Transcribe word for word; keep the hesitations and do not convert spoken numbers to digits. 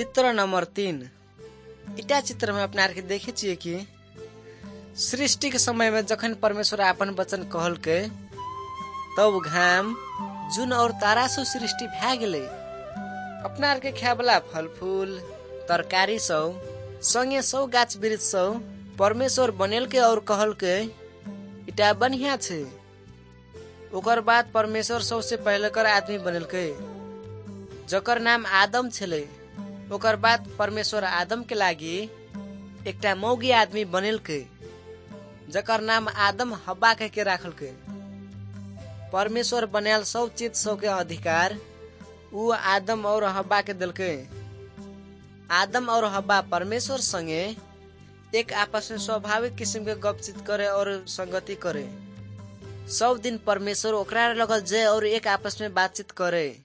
चित्र नंबर तीन। इटा चित्र में अपना के देखे छिए कि सृष्टि के समय में जखन परमेश्वर आपन वचन कहल के तब घाम जून और तारा से सृष्टि भै गेलै। अपना के खाए वाला फल फूल तरकारी सब संगे सौ गाछ वृक्ष सब परमेश्वर बनेल के और कहल के इटा बढ़िया छे। ओकर बाद परमेश्वर सबसे पहले कर आदमी बनेल के जकर नाम आदम छले। ओकर बाद परमेश्वर आदम के लागी एकटा मौगी आदमी बनेल के जकर नाम आदम हब्बा कह के राखल के। परमेश्वर बनायल सब चीज सब के अधिकार उ आदम और हब्बा के दिल के। आदम और हब्बा परमेश्वर संगे एक आपस में स्वाभाविक किस्म के गपचित करे और संगति करे। सब दिन परमेश्वर ओकरा लगल जे और एक आपस में बातचीत करे।